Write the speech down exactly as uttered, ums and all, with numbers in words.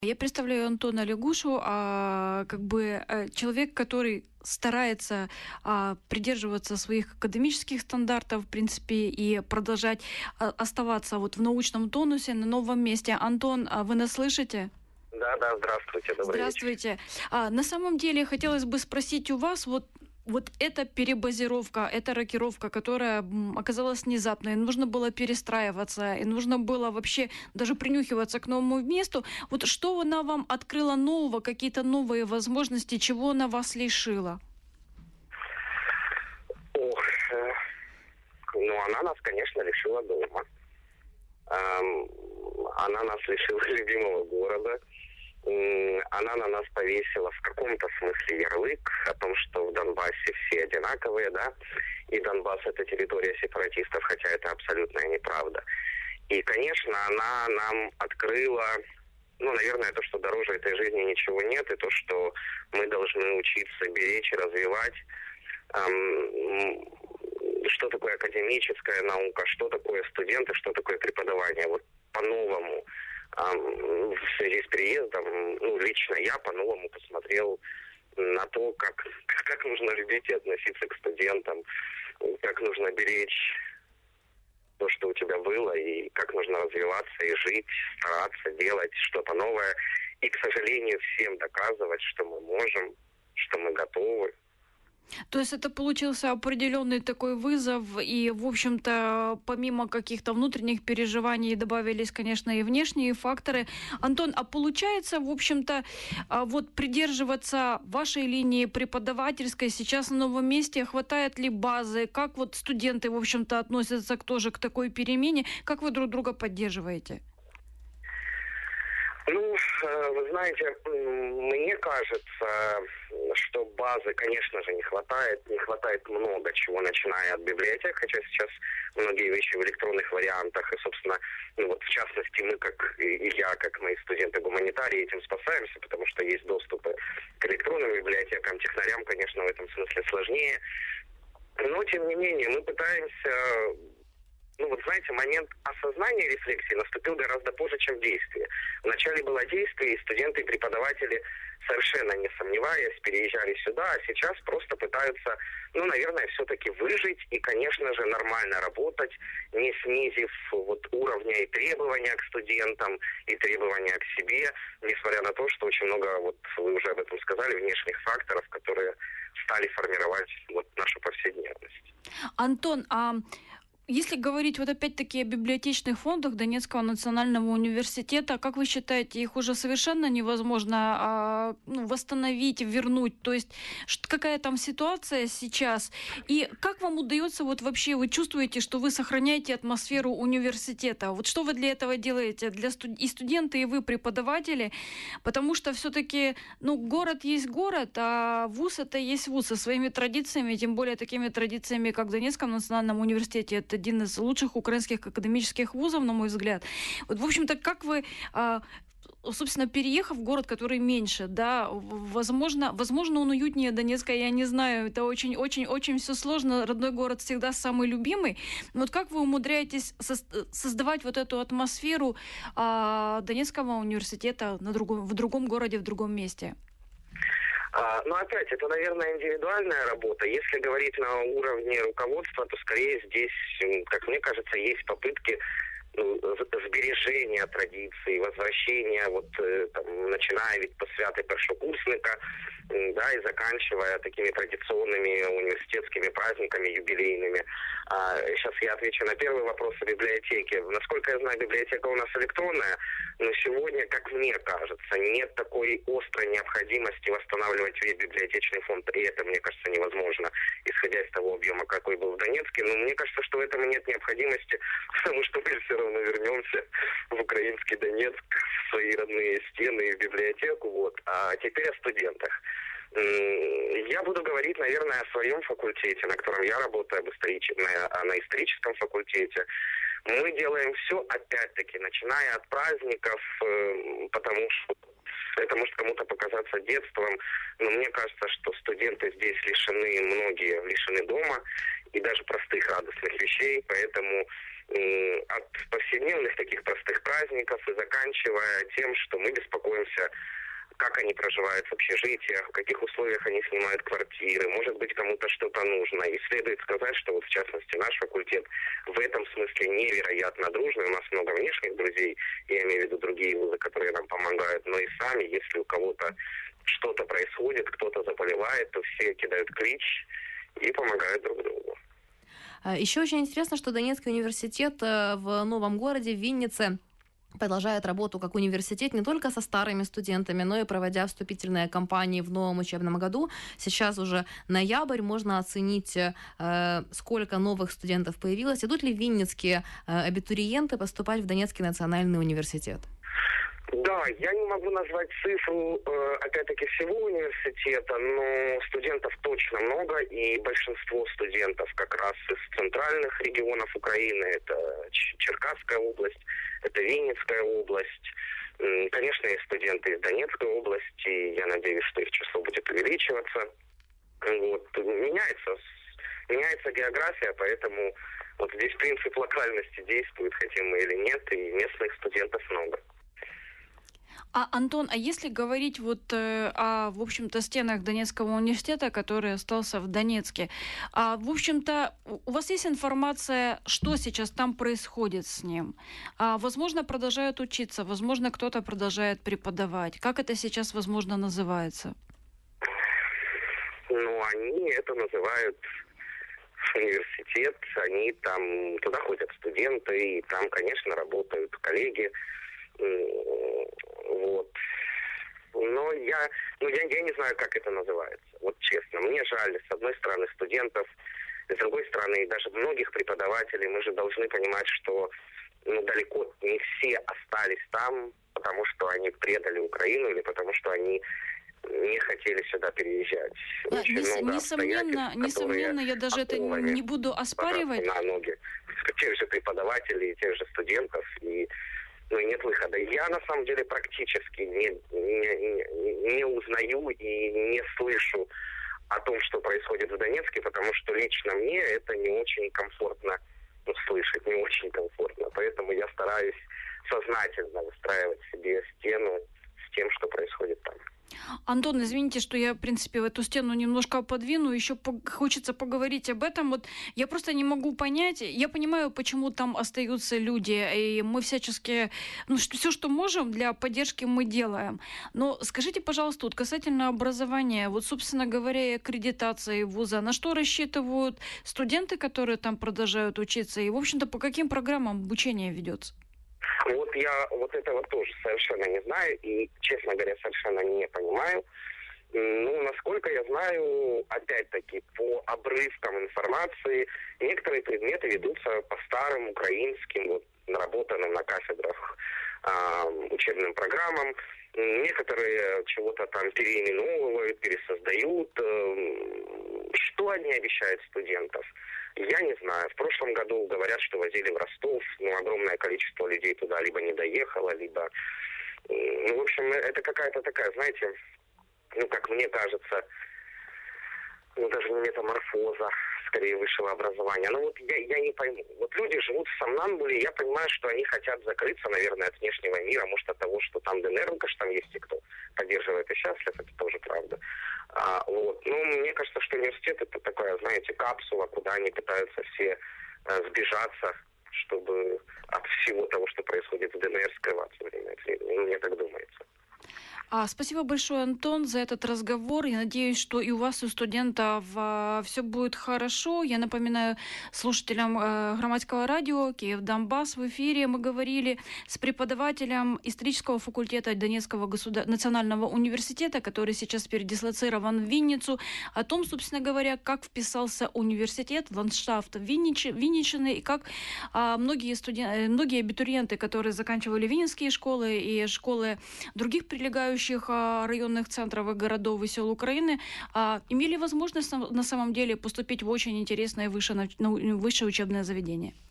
Я представляю Антона Лягушу, а, как бы а, человек, который старается а, придерживаться своих академических стандартов, в принципе, и продолжать а, оставаться вот в научном тонусе на новом месте. Антон, а вы нас слышите? Да, да, здравствуйте, добрый Здравствуйте. вечер. А, на самом деле, хотелось бы спросить у вас, вот Вот эта перебазировка, эта рокировка, которая оказалась внезапной, нужно было перестраиваться, и нужно было вообще даже принюхиваться к новому месту. Вот что она вам открыла нового, какие-то новые возможности, чего она вас лишила? Ох, э, ну она нас, конечно, лишила дома. Эм, она нас лишила любимого города. Она на нас повесила в каком-то смысле ярлык о том, что в Донбассе все одинаковые, да, и Донбасс — это территория сепаратистов, хотя это абсолютная неправда. И, конечно, она нам открыла, ну, наверное, то, что дороже этой жизни ничего нет, и то, что мы должны учиться беречь и развивать, эм, что такое академическая наука, что такое студенты, что такое преподавание. Вот по-новому. В связи с приездом, ну, лично я по-новому посмотрел на то, как, как нужно любить и относиться к студентам, как нужно беречь то, что у тебя было, и как нужно развиваться и жить, стараться делать что-то новое. И, к сожалению, всем доказывать, что мы можем, что мы готовы. То есть это получился определенный такой вызов, и, в общем-то, помимо каких-то внутренних переживаний добавились, конечно, и внешние факторы. Антон, а получается, в общем-то, вот придерживаться вашей линии преподавательской сейчас на новом месте? Хватает ли базы? Как вот студенты, в общем-то, относятся к, тоже к такой перемене? Как вы друг друга поддерживаете? Ну, вы знаете, мне кажется, что базы, конечно же, не хватает. Не хватает много чего, начиная от библиотек, хотя сейчас многие вещи в электронных вариантах. И, собственно, ну вот в частности, мы, как и я, как мои студенты-гуманитарии, этим спасаемся, потому что есть доступы к электронным библиотекам. Технарям, конечно, в этом смысле сложнее. Но, тем не менее, мы пытаемся... Ну вот знаете, момент осознания рефлексии наступил гораздо позже, чем действие. Вначале было действие, и студенты и преподаватели, совершенно не сомневаясь, переезжали сюда, а сейчас просто пытаются, ну, наверное, все-таки выжить и, конечно же, нормально работать, не снизив вот уровня и требования к студентам, и требования к себе, несмотря на то, что очень много, вот вы уже об этом сказали, внешних факторов, которые стали формировать вот нашу повседневность. Антон, а... Если говорить вот опять-таки о библиотечных фондах Донецкого национального университета, как вы считаете, их уже совершенно невозможно а, ну, восстановить, вернуть? То есть какая там ситуация сейчас? И как вам удается вот вообще, вы чувствуете, что вы сохраняете атмосферу университета? Вот что вы для этого делаете? Для студ- и студенты, и вы преподаватели? Потому что все-таки ну, город есть город, а вуз это есть вуз со своими традициями, тем более такими традициями, как в Донецком национальном университете. Это один из лучших украинских академических вузов, на мой взгляд. Вот, в общем-то, как вы, собственно, переехав в город, который меньше, да, возможно, возможно, он уютнее Донецка, я не знаю, это очень-очень-очень все сложно, родной город всегда самый любимый. Вот как вы умудряетесь создавать вот эту атмосферу Донецкого университета на другом, в другом городе, в другом месте? А, ну, опять, это, наверное, индивидуальная работа. Если говорить на уровне руководства, то скорее здесь, как мне кажется, есть попытки ну, сбережения традиций, возвращения, вот, там, начиная ведь по святой першокурсника, да, и заканчивая такими традиционными университетскими праздниками, юбилейными. А, сейчас я отвечу на первый вопрос о библиотеке. Насколько я знаю, библиотека у нас электронная, но сегодня, как мне кажется, нет такой острой необходимости восстанавливать весь библиотечный фонд, и это, мне кажется, невозможно, исходя из того объема, какой был в Донецке. Но мне кажется, что в этом нет необходимости, потому что мы все равно вернемся в украинский Донецк, в свои родные стены, в библиотеку. Вот. А теперь о студентах. Я буду говорить, наверное, о своем факультете, на котором я работаю, об историч... на, на историческом факультете. Мы делаем все, опять-таки, начиная от праздников, потому что это может кому-то показаться детством, но мне кажется, что студенты здесь лишены, многие лишены дома, и даже простых радостных вещей, поэтому э, от повседневных таких простых праздников и заканчивая тем, что мы беспокоимся, как они проживают в общежитиях, в каких условиях они снимают квартиры, может быть, кому-то что-то нужно. И следует сказать, что вот в частности наш факультет в этом смысле невероятно дружный. У нас много внешних друзей, я имею в виду другие вузы, которые нам помогают, но и сами, если у кого-то что-то происходит, кто-то заболевает, то все кидают клич и помогают друг другу. Еще очень интересно, что Донецкий университет в новом городе, в Виннице, продолжает работу как университет не только со старыми студентами, но и проводя вступительные кампании в новом учебном году. Сейчас уже ноябрь, можно оценить, э, сколько новых студентов появилось. Идут ли винницкие э, абитуриенты поступать в Донецкий национальный университет? Да, я не могу назвать цифру, э, опять-таки, всего университета, но студентов точно много, и большинство студентов как раз из центральных регионов Украины, это Черкасская область, это Винницкая область. Конечно, есть студенты из Донецкой области, я надеюсь, что их число будет увеличиваться. Вот. Меняется, меняется география, поэтому вот здесь принцип локальности действует, хотим мы или нет, и местных студентов много. А, Антон, а если говорить вот э, о, в общем-то, стенах Донецкого университета, который остался в Донецке, а, в общем-то, у вас есть информация, что сейчас там происходит с ним? А, возможно, продолжают учиться, возможно, кто-то продолжает преподавать. Как это сейчас, возможно, называется? Ну, они это называют университет, они там, туда ходят студенты, и там, конечно, работают коллеги. Вот. Но я, ну, я, я не знаю, как это называется. Вот честно, мне жаль, с одной стороны, студентов, с другой стороны, даже многих преподавателей. Мы же должны понимать, что ну, далеко не все остались там, потому что они предали Украину или потому что они не хотели сюда переезжать. Да, нес, несомненно, несомненно, я даже это не буду оспаривать. На ноги тех же преподавателей, тех же студентов, и ну, нет выхода. Я, на самом деле, практически не, не, не, не узнаю и не слышу о том, что происходит в Донецке, потому что лично мне это не очень комфортно ну, слышать, не очень комфортно. Поэтому я стараюсь сознательно выстраивать себе стену с тем, что происходит там. Антон, извините, что я, в принципе, в эту стену немножко подвину. Еще по- хочется поговорить об этом. Вот я просто не могу понять. Я понимаю, почему там остаются люди. И мы всячески... Ну, что, все, что можем для поддержки, мы делаем. Но скажите, пожалуйста, вот касательно образования, вот, собственно говоря, и аккредитации вуза, на что рассчитывают студенты, которые там продолжают учиться? И, в общем-то, по каким программам обучение ведется? Вот я вот этого тоже совершенно не знаю и, честно говоря, совершенно не понимаю. Ну, насколько я знаю, опять-таки, по обрывкам информации, некоторые предметы ведутся по старым украинским, вот, наработанным на кафедрах э, учебным программам. Некоторые чего-то там переименовывают, пересоздают. Что они обещают студентов? Я не знаю. В прошлом году говорят, что возили в Ростов, но огромное количество людей туда либо не доехало, либо... Ну, в общем, это какая-то такая, знаете, ну, как мне кажется, ну, даже не метаморфоза, скорее, высшего образования. Ну, вот я, я не пойму. Вот люди живут в Сомнамбуле, я понимаю, что они хотят закрыться, наверное, от внешнего мира, может, от того, что там ДНР, конечно, там есть и кто поддерживает и счастлив, это тоже правда. А, вот. Ну, мне кажется, что университет это такая, знаете, капсула, куда они пытаются все а, сбежаться, чтобы от всего того, что происходит в ДНР, скрываться время от времени. Мне так думается. А, спасибо большое, Антон, за этот разговор. Я надеюсь, что и у вас, и у студентов а, все будет хорошо. Я напоминаю слушателям а, Громадского радио «Киев Донбасс» в эфире. Мы говорили с преподавателем исторического факультета Донецкого государ... национального университета, который сейчас передислоцирован в Винницу, о том, собственно говоря, как вписался университет в ландшафт Виннич... Винниччины и как а, многие, студен... многие абитуриенты, которые заканчивали винницкие школы и школы других прилегающих районных центров и городов и сел Украины, имели возможность на самом деле поступить в очень интересное высшее, высшее учебное заведение.